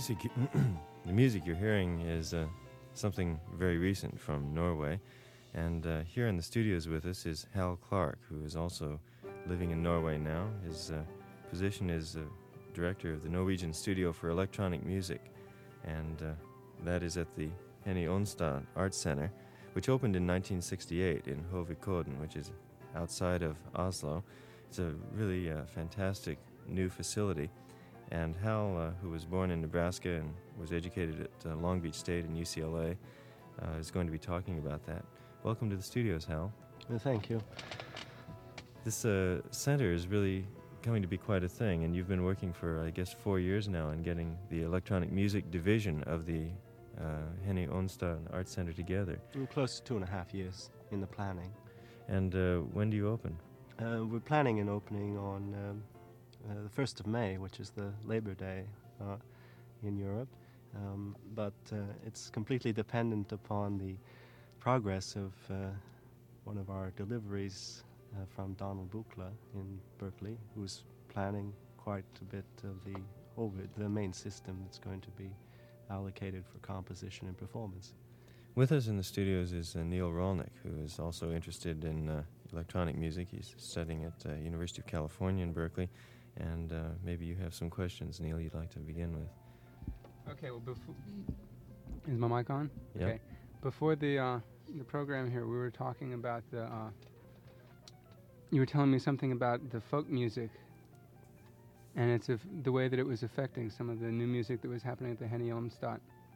music, the music you're hearing is something very recent from Norway, and here in the studios with us is Hal Clark, who is also living in Norway now. His position is director of the Norwegian Studio for Electronic Music, and that is at the Henny Onstad Art Center, which opened in 1968 in Hovikoden, which is outside of Oslo. It's a really fantastic new facility. And Hal, who was born in Nebraska and was educated at Long Beach State and UCLA, is going to be talking about that. Welcome to the studios, Hal. Well, thank you. This center is really going to be quite a thing, and you've been working for, I guess, 4 years now on getting the electronic music division of the Henny Onstad Art Center together. Close to 2.5 years in the planning. And when do you open? We're planning an opening on the 1st of May, which is the Labor Day in Europe. But it's completely dependent upon the progress of one of our deliveries from Donald Buchla in Berkeley, who's planning quite a bit of the main system that's going to be allocated for composition and performance. With us in the studios is Neil Rolnick, who is also interested in electronic music. He's studying at University of California in Berkeley, and maybe you have some questions, Neil, you'd like to begin with. Okay, well, is my mic on? Yep. Okay. Before the program here, we were talking about you were telling me something about the folk music, and it's the way that it was affecting some of the new music that was happening at the Henny Olmsted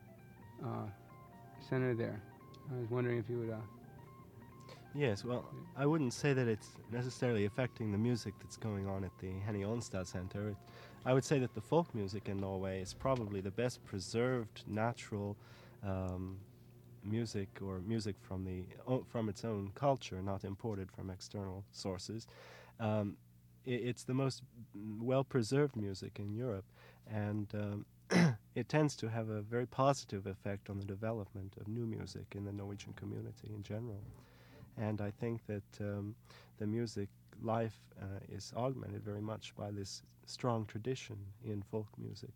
Center there. I was wondering if you would... Yes, well, I wouldn't say that it's necessarily affecting the music that's going on at the Henny Olmsted Center. I would say that the folk music in Norway is probably the best preserved natural music, or music from its own culture, not imported from external sources. It's the most well-preserved music in Europe, and it tends to have a very positive effect on the development of new music in the Norwegian community in general. And I think that the music life is augmented very much by this strong tradition in folk music.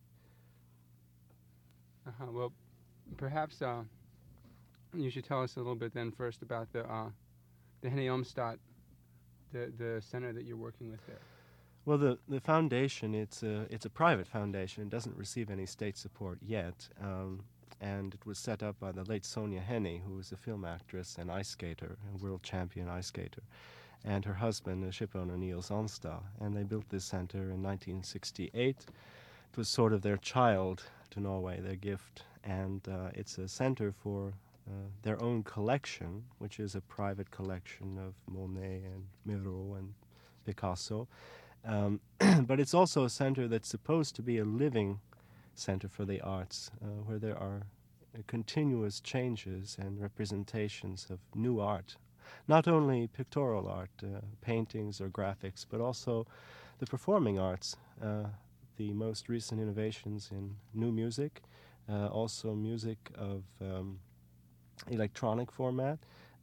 Well, perhaps you should tell us a little bit then first about the Henny Olmsted, the center that you're working with there. Well, the foundation, it's a private foundation. It doesn't receive any state support yet, and it was set up by the late Sonja Henny, who was a film actress and ice skater, a world champion ice skater, and her husband, the shipowner Niels Onstad. And they built this center in 1968. It was sort of their child to Norway, their gift, and it's a center for their own collection, which is a private collection of Monet and Miro and Picasso. But it's also a center that's supposed to be a living center for the arts, where there are continuous changes and representations of new art, not only pictorial art, paintings or graphics, but also the performing arts, the most recent innovations in new music, also music of electronic format,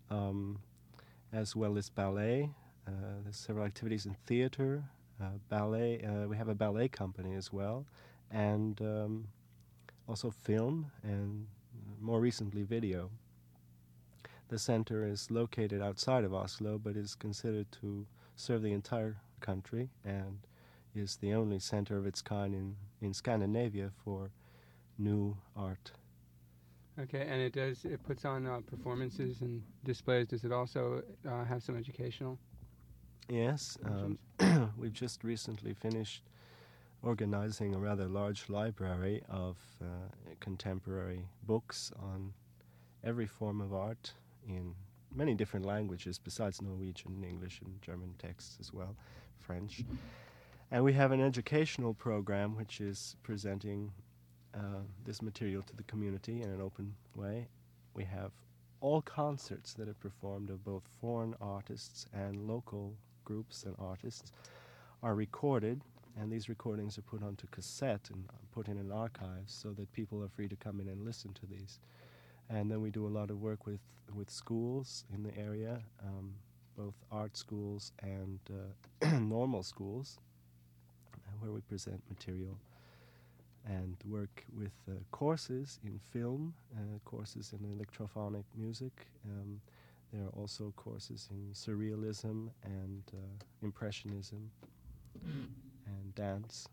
as well as ballet. There's several activities in theater, ballet. We have a ballet company as well, and also film, and more recently video. The center is located outside of Oslo, but is considered to serve the entire country, and is the only center of its kind in Scandinavia for new art. Okay, and it puts on performances and displays. Does it also have some educational? Yes, we've just recently finished organizing a rather large library of contemporary books on every form of art in many different languages besides Norwegian, English, and German texts as well, French. And we have an educational program which is presenting this material to the community in an open way. We have all concerts that are performed of both foreign artists and local groups and artists are recorded, and these recordings are put onto cassette and put in an archive so that people are free to come in and listen to these. And then we do a lot of work with schools in the area, both art schools and normal schools, where we present material. and work with courses in film, courses in electrophonic music. There are also courses in surrealism and impressionism and dance.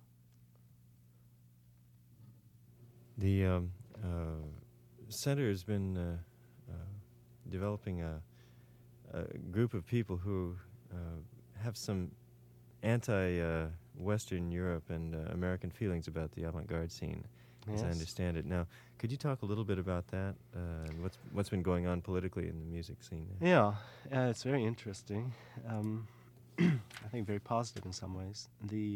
The center has been developing a group of people who have some anti-Western Europe and American feelings about the avant-garde scene, as I understand it. Now, could you talk a little bit about that and what's been going on politically in the music scene there? Yeah, it's very interesting. I think very positive in some ways.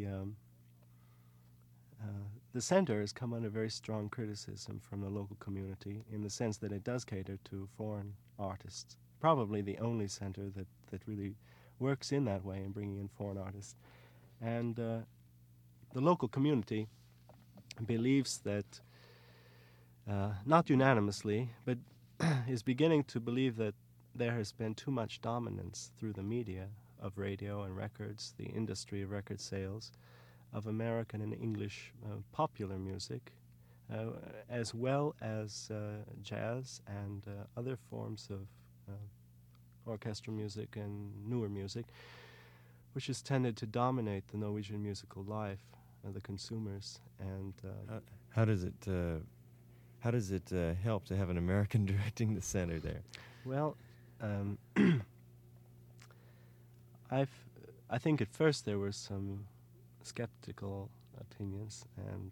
The center has come under very strong criticism from the local community in the sense that it does cater to foreign artists. Probably the only center that really works in that way in bringing in foreign artists. And the local community believes that, not unanimously, but is beginning to believe that there has been too much dominance through the media of radio and records, the industry of record sales, of American and English popular music, as well as jazz and other forms of orchestral music and newer music, which has tended to dominate the Norwegian musical life, the consumers. And how does it help to have an American directing the center there? Well, I think at first there were some skeptical opinions, and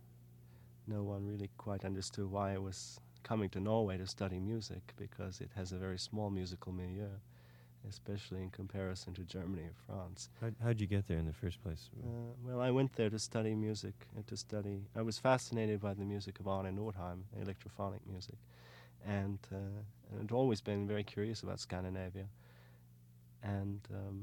no one really quite understood why I was coming to Norway to study music, because it has a very small musical milieu, especially in comparison to Germany or France. How'd you get there in the first place? Well, I went there to study music, I was fascinated by the music of Arne Nordheim, electrophonic music, and I'd always been very curious about Scandinavia, and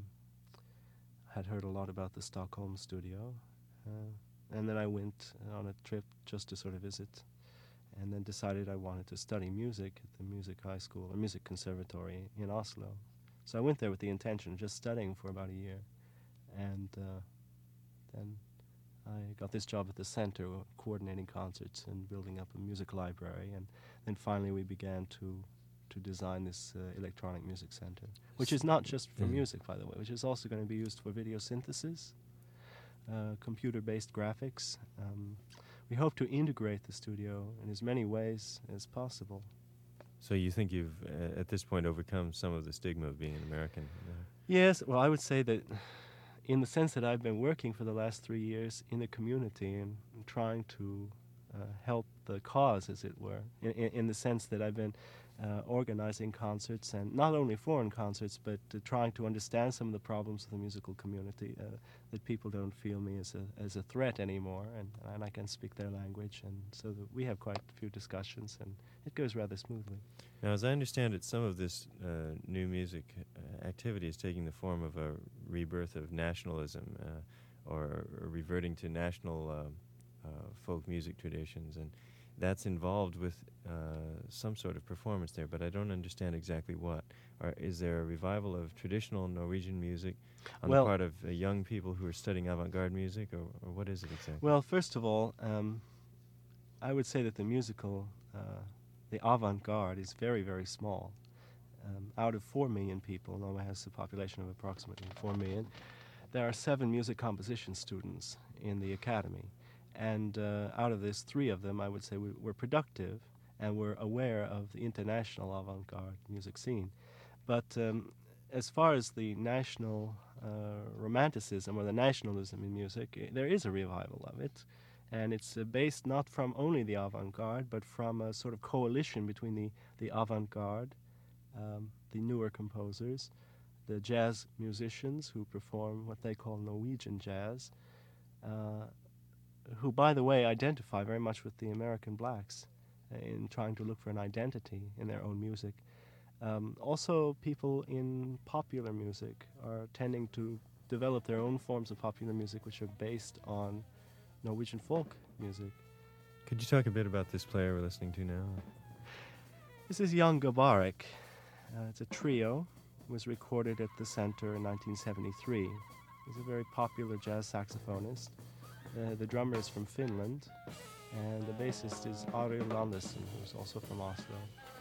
had heard a lot about the Stockholm studio, and then I went on a trip just to sort of visit, and then decided I wanted to study music at the music high school or music conservatory in Oslo. So I went there with the intention of just studying for about a year, and then I got this job at the center, coordinating concerts and building up a music library, and then finally we began to design this electronic music center, which is not just for music, by the way, which is also going to be used for video synthesis, computer-based graphics. We hope to integrate the studio in as many ways as possible. So you think you've, at this point, overcome some of the stigma of being an American? Yes, well, I would say that in the sense that I've been working for the last 3 years in the community and trying to help the cause, as it were, in the sense that I've been organizing concerts, and not only foreign concerts, but trying to understand some of the problems of the musical community, that people don't feel me as a threat anymore, and I can speak their language, and so that we have quite a few discussions, and it goes rather smoothly. Now, as I understand it, some of this new music activity is taking the form of a rebirth of nationalism, or reverting to national folk music traditions, and that's involved with some sort of performance there, but I don't understand exactly what. Is there a revival of traditional Norwegian music on the part of young people who are studying avant-garde music, or what is it exactly? Well, first of all, I would say that the avant-garde is very, very small. Out of 4 million people, Norway has a population of approximately 4 million, there are 7 music composition students in the academy. And out of this, 3 of them, I would say, were productive and were aware of the international avant-garde music scene. But as far as the national romanticism or the nationalism in music, there is a revival of it. And it's based not from only the avant-garde, but from a sort of coalition between the avant-garde, the newer composers, the jazz musicians who perform what they call Norwegian jazz, who, by the way, identify very much with the American blacks in trying to look for an identity in their own music. Also, people in popular music are tending to develop their own forms of popular music which are based on Norwegian folk music. Could you talk a bit about this player we're listening to now? This is Jan Gabarek. It's a trio. It was recorded at the center in 1973. He's a very popular jazz saxophonist. The drummer is from Finland, and the bassist is Arild Andersen, who's also from Oslo.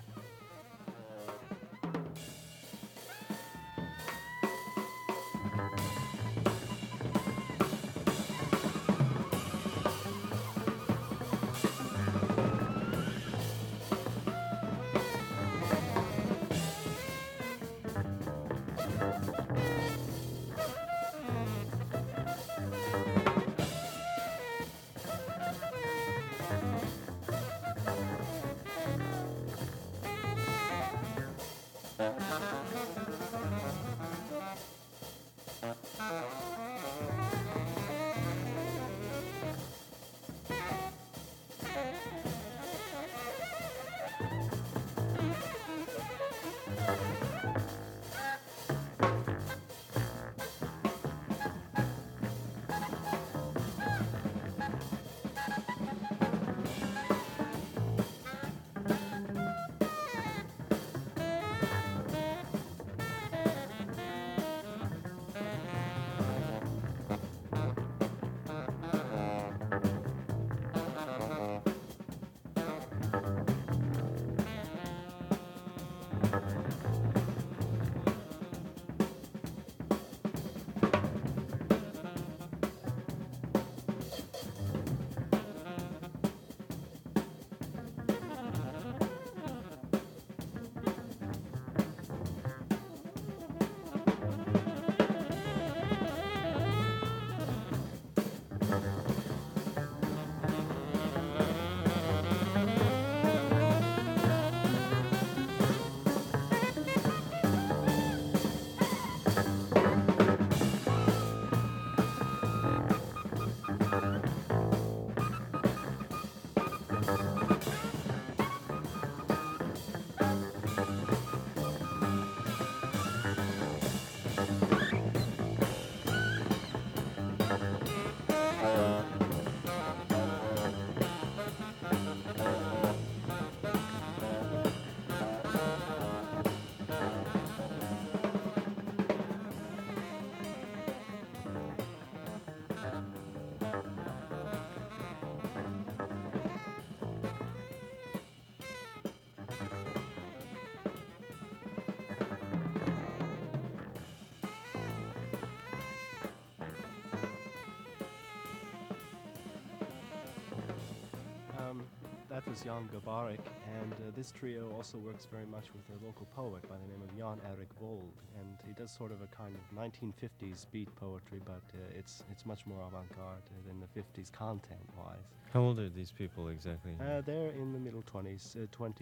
That was Jan Gabarek, and this trio also works very much with a local poet by the name of Jan Erik Vold, and he does sort of a kind of 1950s beat poetry, but it's much more avant-garde than the 50s content-wise. How old are these people exactly? They're in the middle 20s,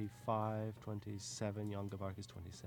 25, 27, Jan Gabarek is 27.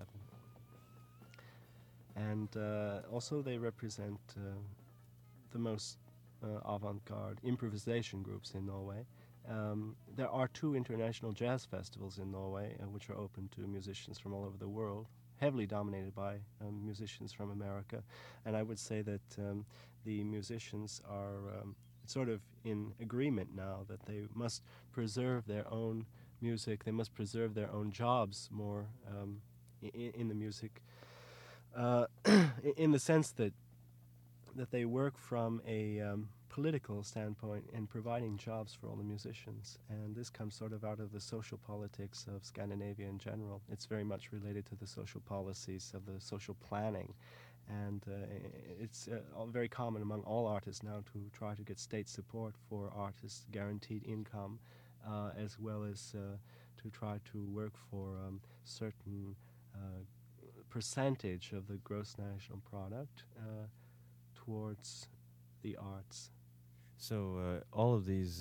And also they represent the most avant-garde improvisation groups in Norway. There are 2 international jazz festivals in Norway, which are open to musicians from all over the world, heavily dominated by musicians from America. And I would say that the musicians are sort of in agreement now that they must preserve their own music, they must preserve their own jobs more in the music, in the sense that they work from a political standpoint in providing jobs for all the musicians. And this comes sort of out of the social politics of Scandinavia in general. It's very much related to the social policies of the social planning. And it's very common among all artists now to try to get state support for artists, guaranteed income, as well as to try to work for certain percentage of the gross national product towards the arts. So all of these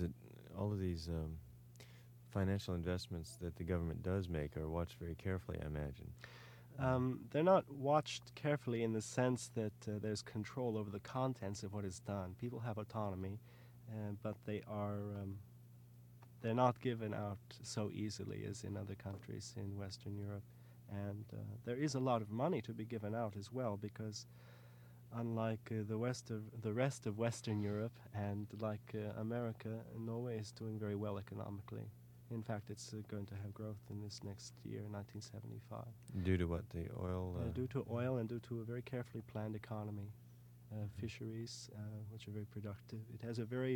financial investments that the government does make are watched very carefully, I imagine. They're not watched carefully in the sense that there's control over the contents of what is done. People have autonomy, but they're not given out so easily as in other countries in Western Europe. And there is a lot of money to be given out as well, because unlike the rest of Western Europe and like America, Norway is doing very well economically. In fact, it's going to have growth in this next year, 1975. Due to what? The oil? Due to oil and due to a very carefully planned economy. Fisheries, which are very productive. It has a very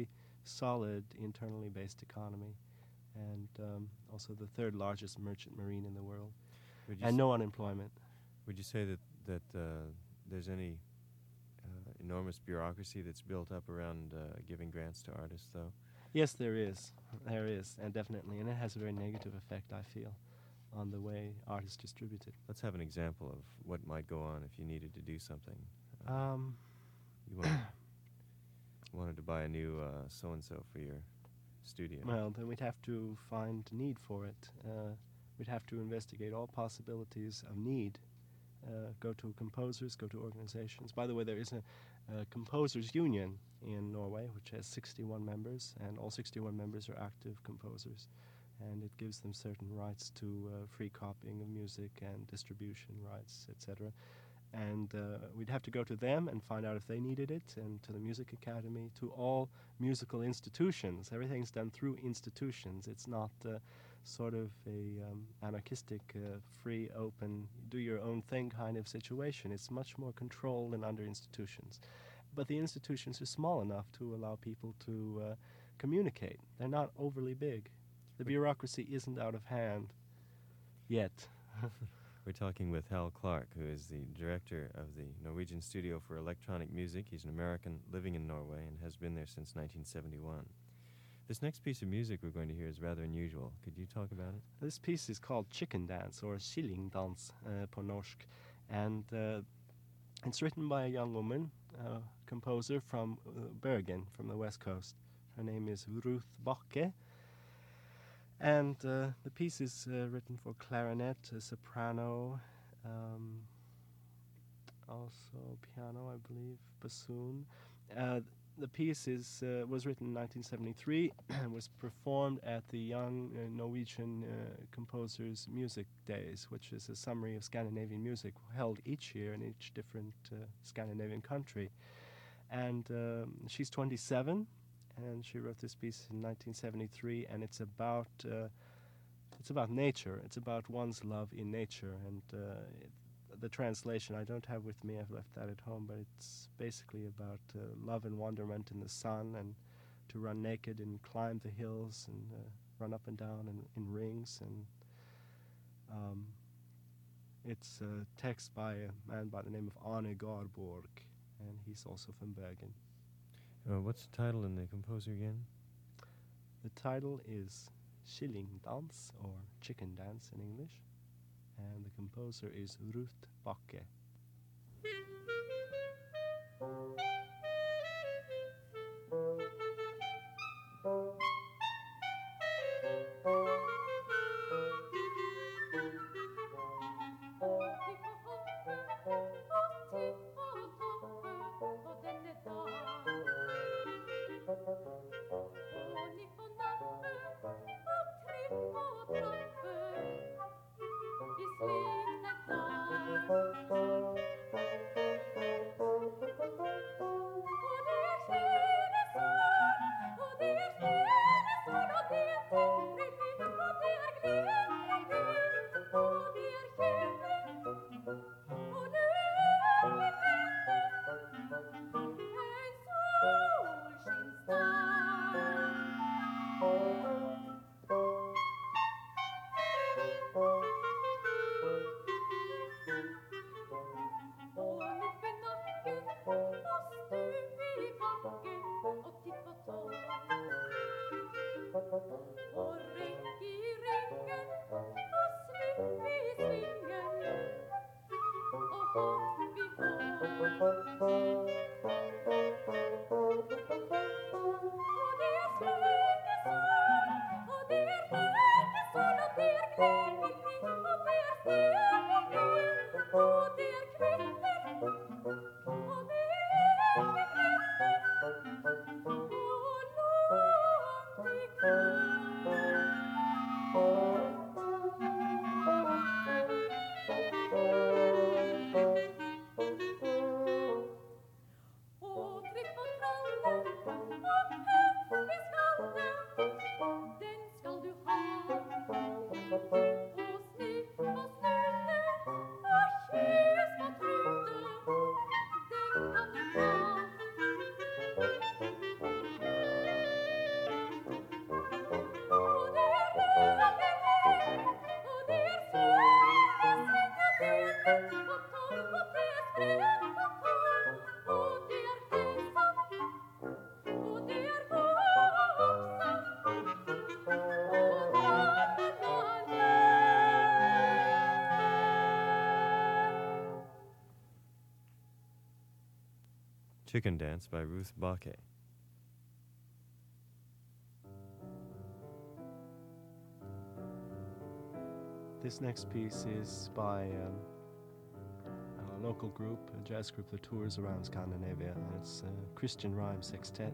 solid internally based economy, and also the third largest merchant marine in the world, and no unemployment. Would you say that there's any enormous bureaucracy that's built up around giving grants to artists, though? Yes, there is, and definitely, and it has a very negative effect, I feel, on the way art is distributed. Let's have an example of what might go on if you needed to do something. You wanted to buy a new so-and-so for your studio. Well, then we'd have to find need for it. We'd have to investigate all possibilities of need. Go to composers, go to organizations. By the way, there is a composers union in Norway, which has 61 members, and all 61 members are active composers. And it gives them certain rights to free copying of music and distribution rights, etc. And we'd have to go to them and find out if they needed it, and to the Music Academy, to all musical institutions. Everything's done through institutions. It's not sort of a anarchistic, free, open, do-your-own-thing kind of situation. It's much more controlled and under institutions. But the institutions are small enough to allow people to communicate. They're not overly big. The bureaucracy isn't out of hand yet. We're talking with Hal Clark, who is the director of the Norwegian Studio for Electronic Music. He's an American living in Norway and has been there since 1971. This next piece of music we're going to hear is rather unusual. Could you talk about it? This piece is called Chicken Dance, or Killingdans på norsk. And it's written by a young woman, composer from Bergen, from the west coast. Her name is Ruth Bakke. And the piece is written for clarinet, soprano, also piano, I believe, bassoon. The piece was written in 1973 and was performed at the Young Norwegian Composers Music Days, which is a summary of Scandinavian music held each year in each different Scandinavian country. And she's 27. And she wrote this piece in 1973, and it's about nature. It's about one's love in nature, and the translation I don't have with me. I've left that at home, but it's basically about love and wonderment in the sun, and to run naked and climb the hills and run up and down in rings. And it's a text by a man by the name of Arne Garborg, and he's also from Bergen. What's the title and the composer again? The title is Killingdans, or Chicken Dance in English, and the composer is Ruth Bakke. Chicken Dance by Ruth Bakke. This next piece is by a local group, a jazz group that tours around Scandinavia, and it's Christian Rhyme Sextet.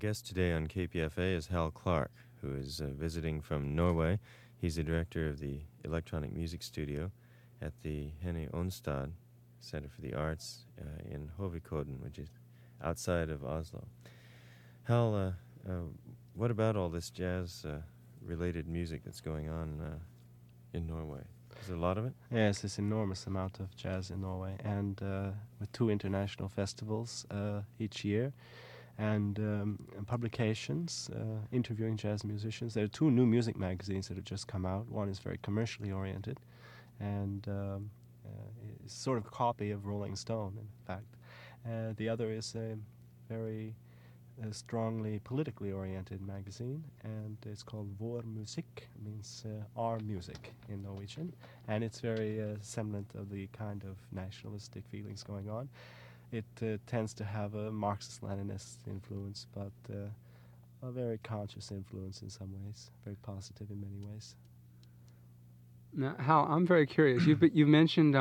guest today on KPFA is Hal Clark, who is visiting from Norway. He's the director of the Electronic Music Studio at the Henny Onstad Center for the Arts in Hovikoden, which is outside of Oslo. Hal, what about all this jazz-related music that's going on in Norway? Is there a lot of it? Yes, there's enormous amount of jazz in Norway, and with 2 international festivals each year, and publications interviewing jazz musicians. There are 2 new music magazines that have just come out. One is very commercially oriented, and it's sort of a copy of Rolling Stone, in fact. The other is a very strongly politically oriented magazine, and it's called Vår Musikk, means our music in Norwegian, and it's very semblant of the kind of nationalistic feelings going on. It tends to have a Marxist-Leninist influence, but a very conscious influence in some ways, very positive in many ways. Now, Hal, I'm very curious. You've mentioned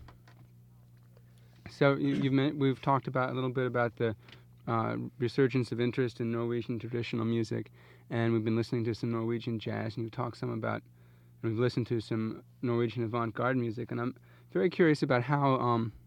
we've talked about a little bit about the resurgence of interest in Norwegian traditional music, and we've been listening to some Norwegian jazz, and we've listened to some Norwegian avant-garde music, and I'm very curious about how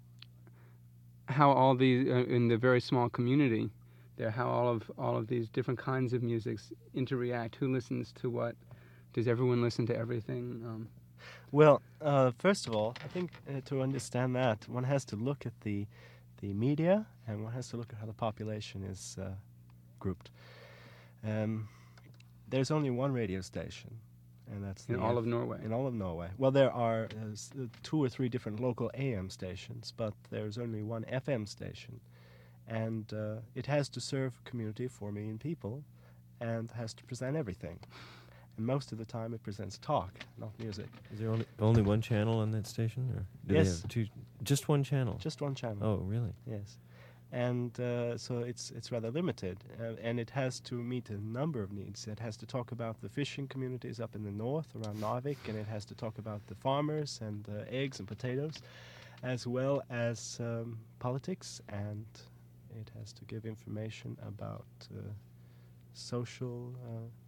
all these in the very small community there, how all of these different kinds of musics interreact. Who listens to what? Does everyone listen to everything? Well, first of all, I think to understand that, one has to look at the media, and one has to look at how the population is grouped. There's only one radio station, and that's in all of Norway. In all of Norway. Well, there are 2 or 3 different local AM stations, but there's only one FM station, and it has to serve a community of 4 million people, and has to present everything. And most of the time, it presents talk, not music. Is there only one channel on that station, or do Yes. they have 2? Just one channel. Just one channel. Oh, really? Yes. And so it's rather limited, and it has to meet a number of needs. It has to talk about the fishing communities up in the north around Narvik, and it has to talk about the farmers and eggs and potatoes, as well as politics, and it has to give information about social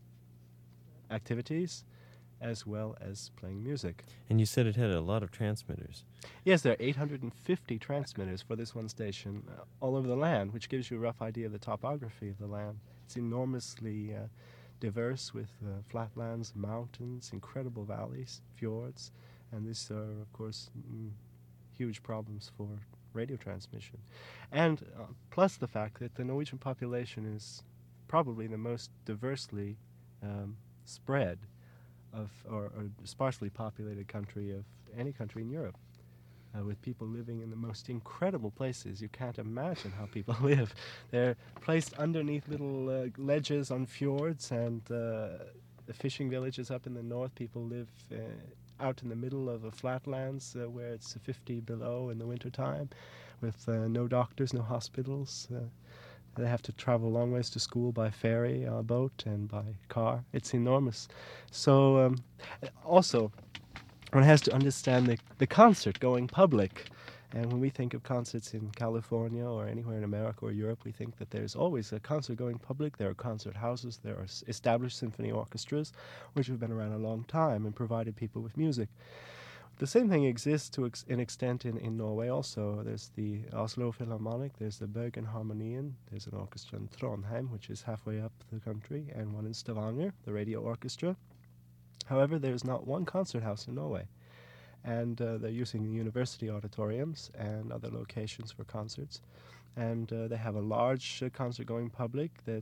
activities, as well as playing music. And you said it had a lot of transmitters. Yes, there are 850 transmitters for this one station all over the land, which gives you a rough idea of the topography of the land. It's enormously diverse, with flatlands, mountains, incredible valleys, fjords, and these are, of course, huge problems for radio transmission. And plus the fact that the Norwegian population is probably the most diversely spread or sparsely populated country of any country in Europe, with people living in the most incredible places. You can't imagine how people live. They're placed underneath little ledges on fjords, and the fishing villages up in the north, people live out in the middle of the flatlands where it's 50 below in the wintertime, with no doctors, no hospitals. They have to travel long ways to school by ferry, boat, and by car. It's enormous. So also, one has to understand the concert going public. And when we think of concerts in California or anywhere in America or Europe, we think that there's always a concert going public. There are concert houses. There are established symphony orchestras, which have been around a long time and provided people with music. The same thing exists to an extent in Norway also. There's the Oslo Philharmonic, there's the Bergen Harmonien, there's an orchestra in Trondheim, which is halfway up the country, and one in Stavanger, the Radio Orchestra. However, there's not one concert house in Norway, and they're using the university auditoriums and other locations for concerts. And they have a large concert-going public that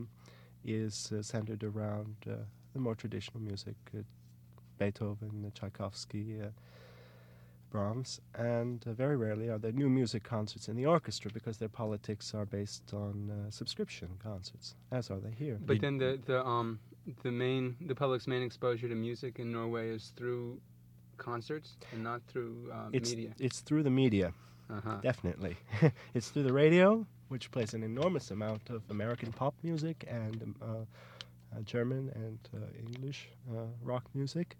is centered around the more traditional music, Beethoven, Tchaikovsky, Brahms, and very rarely are there new music concerts in the orchestra, because their politics are based on subscription concerts, as are they here. But then the public's main exposure to music in Norway is through concerts and not through media. It's through the media, definitely. It's through the radio, which plays an enormous amount of American pop music and German and English rock music.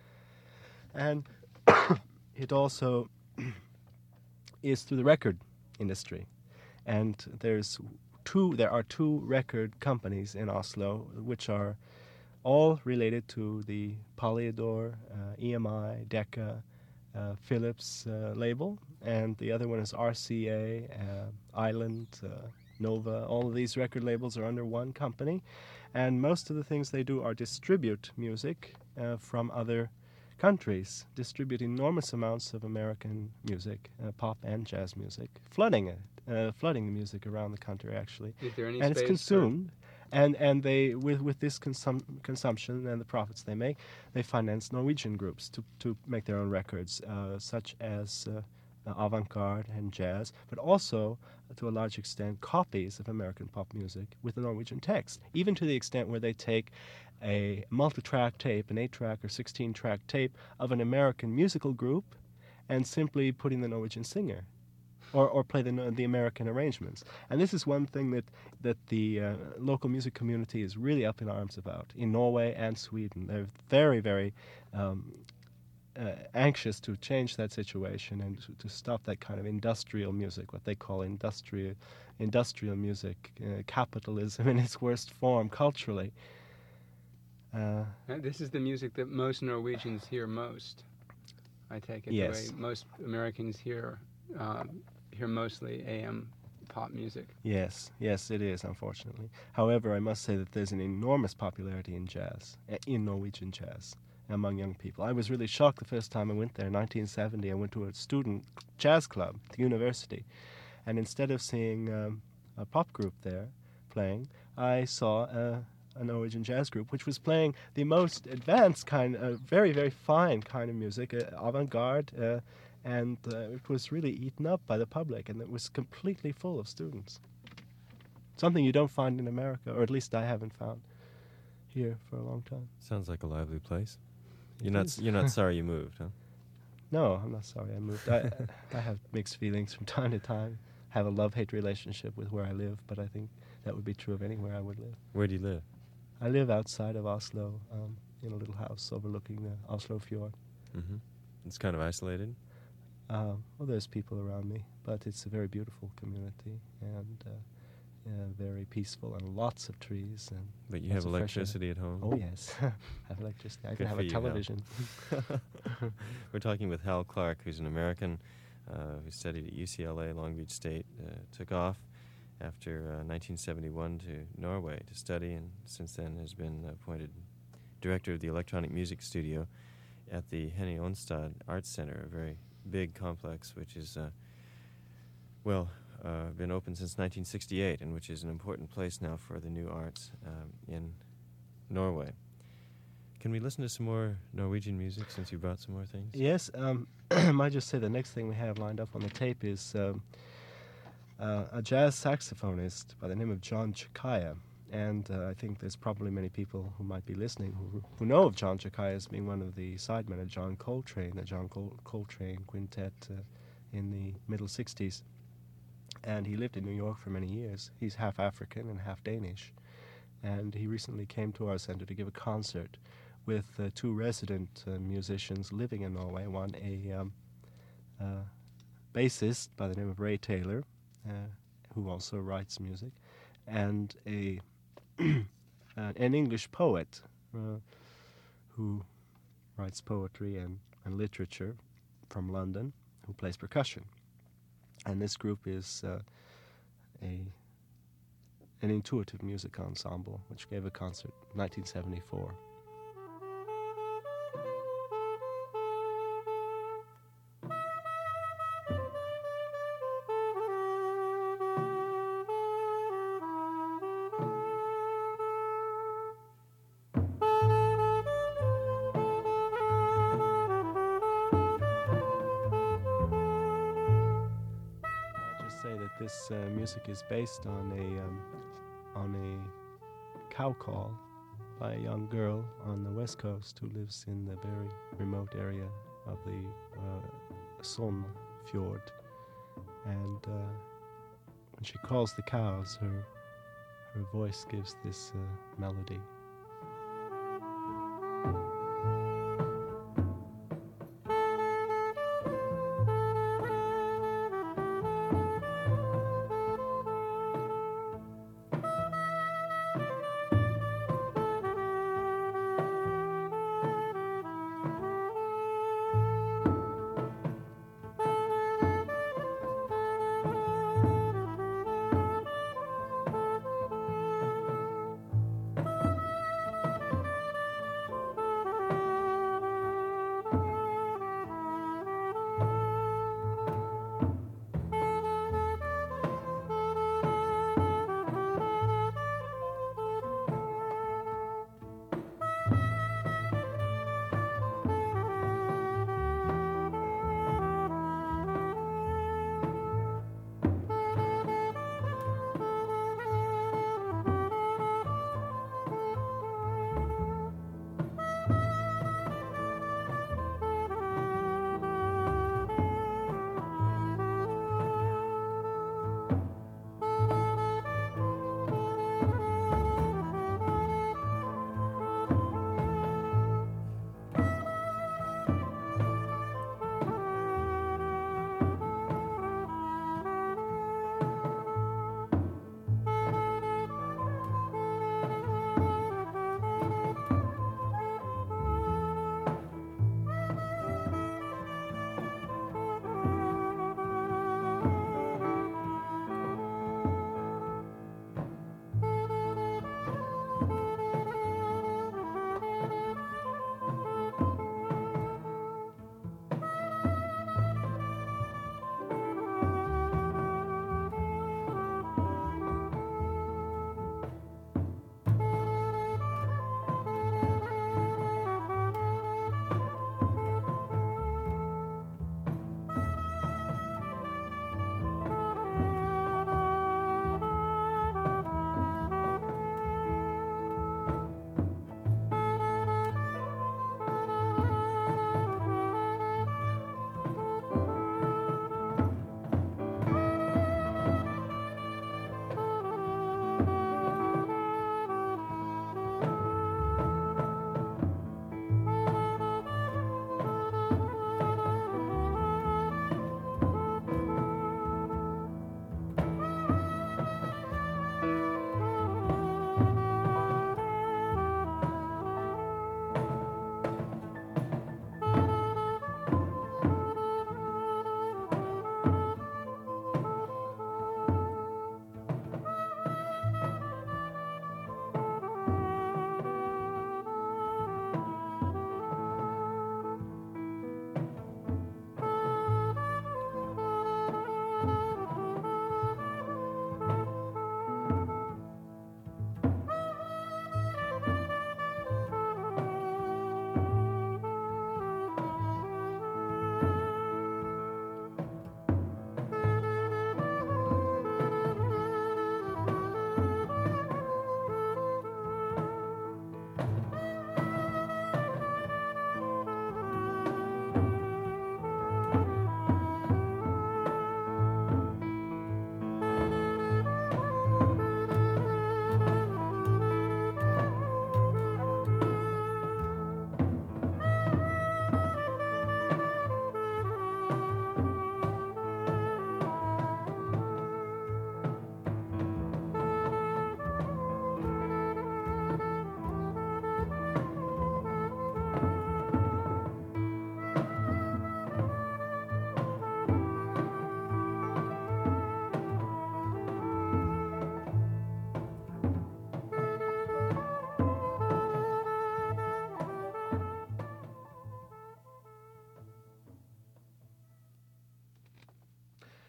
And it also is through the record industry. And there's are two record companies in Oslo which are all related to the Polydor, EMI, Decca, Philips label, and the other one is RCA, Island, Nova. All of these record labels are under one company, and most of the things they do are distribute music from other countries, distribute enormous amounts of American music, pop and jazz music, flooding the music around the country actually, Is there any and space it's consumed. And they with this consumption and the profits they make, they finance Norwegian groups to make their own records, such as avant-garde and jazz, but also to a large extent copies of American pop music with the Norwegian text, even to the extent where they take a multi-track tape, an 8-track or 16-track tape of an American musical group, and simply put in the Norwegian singer, or play the American arrangements. And this is one thing that the local music community is really up in arms about in Norway and Sweden. They're very, very anxious to change that situation and to stop that kind of industrial music, what they call industrial music, capitalism in its worst form culturally. This is the music that most Norwegians hear most, I take it. Yes. The way most Americans hear mostly AM pop music. Yes, it is, unfortunately. However, I must say that there's an enormous popularity in jazz, in Norwegian jazz, among young people. I was really shocked the first time I went there in 1970. I went to a student jazz club at the university, and instead of seeing a pop group there playing, I saw a Norwegian jazz group, which was playing the most advanced kind, very, very fine kind of music, avant-garde, and it was really eaten up by the public, and it was completely full of students. Something you don't find in America, or at least I haven't found here for a long time. Sounds like a lively place. It You're not sorry you moved, huh? No, I'm not sorry I moved. I have mixed feelings from time to time. I have a love-hate relationship with where I live, but I think that would be true of anywhere I would live. Where do you live? I live outside of Oslo, in a little house overlooking the Oslo fjord. Mm-hmm. It's kind of isolated. Well, there's people around me, but it's a very beautiful community and very peaceful, and lots of trees. And But you lots have of fresh air. electricity at home? Oh, yes. I have electricity. I Good can have for a you, Hal. television. We're talking with Hal Clark, who's an American who studied at UCLA, Long Beach State, took off after 1971 to Norway to study, and since then has been appointed director of the electronic music studio at the Henny Onstad Arts Center, a very big complex which is, been open since 1968 and which is an important place now for the new arts in Norway. Can we listen to some more Norwegian music since you brought some more things? Yes. I might just say the next thing we have lined up on the tape is a jazz saxophonist by the name of John Chikaya. And I think there's probably many people who might be listening who know of John Chikaya as being one of the sidemen of John Coltrane, the John Coltrane Quintet in the middle 60s. And he lived in New York for many years. He's half African and half Danish. And he recently came to our center to give a concert with two resident musicians living in Norway. One, a bassist by the name of Ray Taylor, who also writes music, and an English poet who writes poetry and literature from London, who plays percussion. And this group is an intuitive music ensemble, which gave a concert in 1974. This music is based on a cow call by a young girl on the west coast who lives in the very remote area of the Son fjord, and when she calls the cows, her voice gives this melody.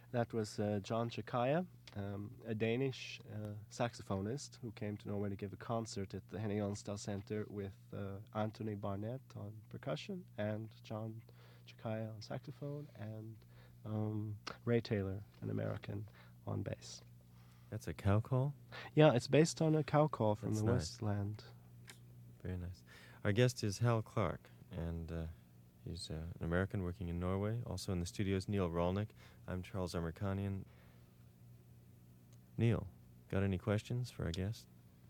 That was John Chikaya, a Danish saxophonist who came to Norway to give a concert at the Henny Onsdahl Center with Anthony Barnett on percussion and John Chikaya on saxophone and Ray Taylor, an American, on bass. That's a cow call? Yeah, it's based on a cow call from That's the nice. Westland. Very nice. Our guest is Hal Clark, and he's an American working in Norway. Also in the studios, Neil Rolnick. I'm Charles Amerkanian. Neil, got any questions for our guest?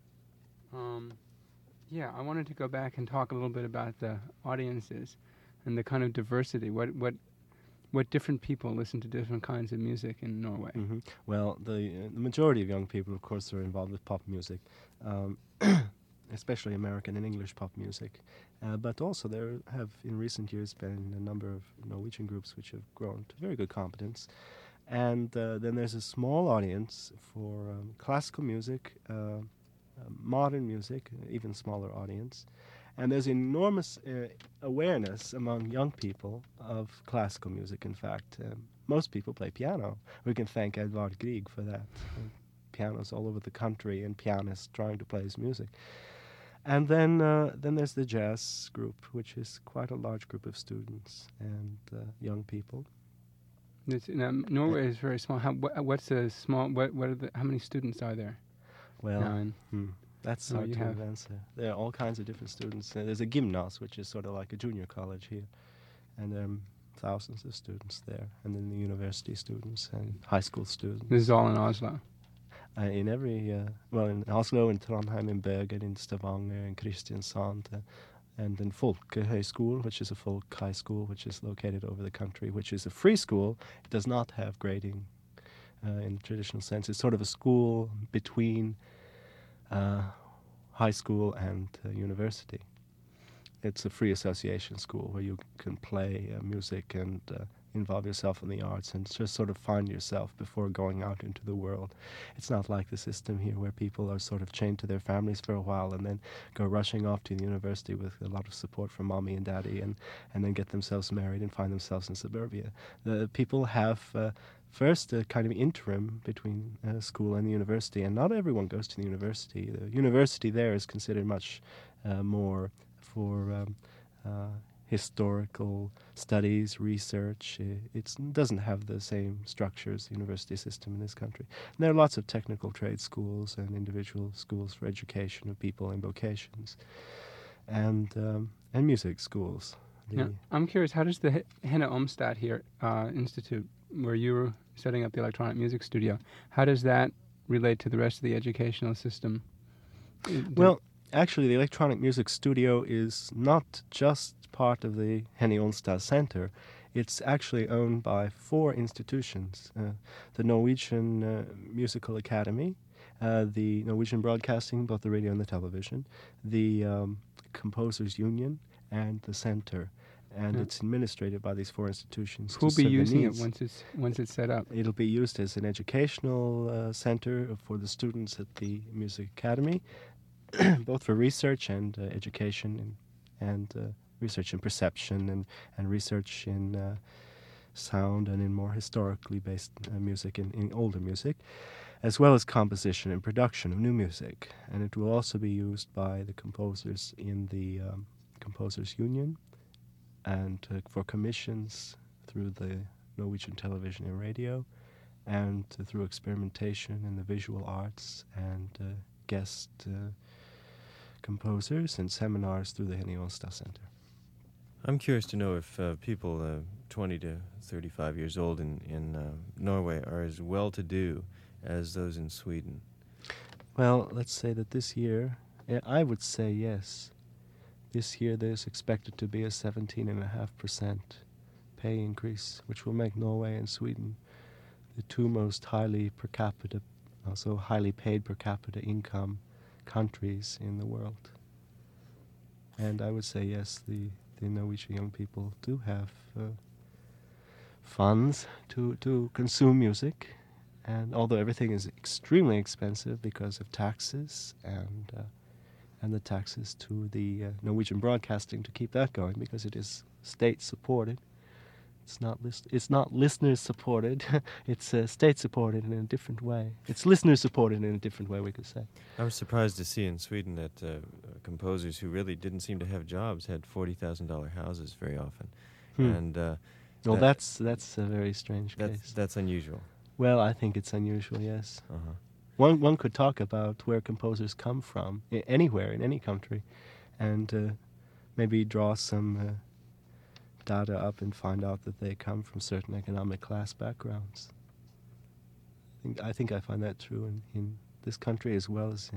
Yeah, I wanted to go back and talk a little bit about the audiences and the kind of diversity. What different people listen to different kinds of music in Norway? Mm-hmm. Well, the majority of young people, of course, are involved with pop music, especially American and English pop music. But also there have, in recent years, been a number of Norwegian groups which have grown to very good competence. And then there's a small audience for classical music, modern music, even smaller audience. And there's enormous awareness among young people of classical music, in fact. Most people play piano. We can thank Edvard Grieg for that. Pianos all over the country and pianists trying to play his music. And then there's the jazz group, which is quite a large group of students and young people. Norway is very small. What's a small? How many students are there? Well, that's hard to have answer. There are all kinds of different students. There's a gymnas, which is sort of like a junior college here, and there are thousands of students there, and then the university students and high school students. This is all in Oslo. In every, in Oslo, in Trondheim, in Bergen, in Stavanger, in Kristiansand, and then Folkehøyskole, which is a folk high school, which is located over the country, which is a free school. It does not have grading in the traditional sense. It's sort of a school between high school and university. It's a free association school where you can play music and involve yourself in the arts and just sort of find yourself before going out into the world. It's not like the system here where people are sort of chained to their families for a while and then go rushing off to the university with a lot of support from mommy and daddy and then get themselves married and find themselves in suburbia. The people have first a kind of interim between school and the university, and not everyone goes to the university. The university there is considered much more for historical studies, research. It doesn't have the same structure as the university system in this country. And there are lots of technical trade schools and individual schools for education of people in vocations, and music schools. Yeah, I'm curious, how does the Henny Onsdahl here Institute, where you were setting up the electronic music studio, how does that relate to the rest of the educational system? Well, actually, the electronic music studio is not just part of the Henny Onsdahl Center. It's actually owned by 4 institutions: the Norwegian Musical Academy, the Norwegian Broadcasting, both the radio and the television, the Composers Union, and the Center. And it's administrated by these 4 institutions. Who'll be using it once it's set up? It'll be used as an educational center for the students at the Music Academy, both for research and education and research in perception and research in sound and in more historically based music, in older music, as well as composition and production of new music. And it will also be used by the composers in the Composers Union and for commissions through the Norwegian television and radio, and through experimentation in the visual arts and guest composers and seminars through the Henny Onsdahl Center. I'm curious to know if people 20 to 35 years old in Norway are as well-to-do as those in Sweden. Well, let's say that this year, I would say yes. This year there's expected to be a 17.5% pay increase, which will make Norway and Sweden the 2 most highly paid per capita income countries in the world. And I would say yes, the Norwegian young people do have funds to consume music, and although everything is extremely expensive because of taxes and the taxes to the Norwegian Broadcasting to keep that going, because it is state supported, It's not listener supported. It's state supported in a different way. It's listener supported in a different way, we could say. I was surprised to see in Sweden that composers who really didn't seem to have jobs had $40,000 houses very often. And well, that's a very strange case. That's unusual. Well, I think it's unusual, yes. Uh-huh. One could talk about where composers come from, anywhere, in any country, and maybe draw some data up and find out that they come from certain economic class backgrounds. I think I find that true in this country as well as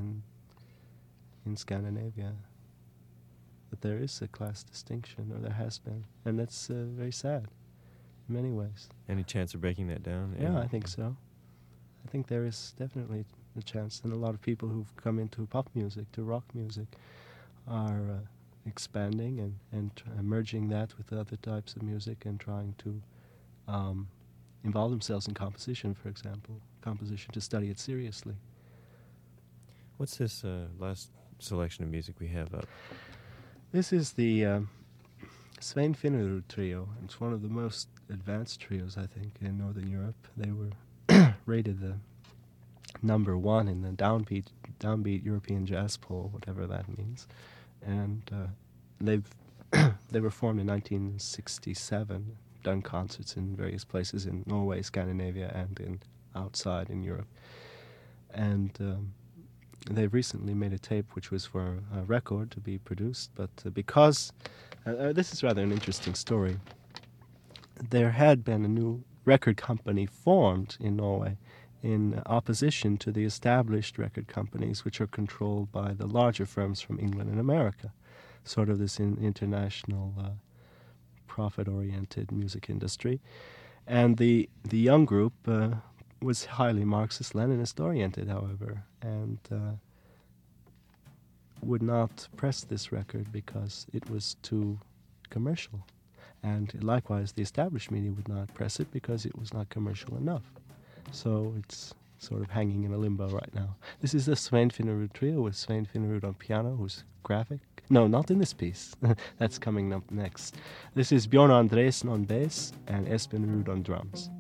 in Scandinavia, that there is a class distinction, or there has been, and that's very sad in many ways. Any chance of breaking that down? Yeah, I think so. I think there is definitely a chance, and a lot of people who've come into pop music, to rock music, are expanding and merging that with other types of music and trying to involve themselves in composition, for example, composition, to study it seriously. What's this last selection of music we have up? This is the Svein Finnerud Trio. It's one of the most advanced trios, I think, in Northern Europe. They were rated the number one in the downbeat European jazz poll, whatever that means. And they were formed in 1967, done concerts in various places in Norway, Scandinavia, and outside in Europe. And they've recently made a tape which was for a record to be produced, but because this is rather an interesting story. There had been a new record company formed in Norway in opposition to the established record companies, which are controlled by the larger firms from England and America, sort of this international profit-oriented music industry. And the young group was highly Marxist-Leninist oriented, however, and would not press this record because it was too commercial. And likewise, the established media would not press it because it was not commercial enough. So it's sort of hanging in a limbo right now. This is the Svein Finnerud Trio with Svein Finnerud on piano, who's graphic. No, not in this piece. That's coming up next. This is Bjørn Andresen on bass and Espen Ruud on drums.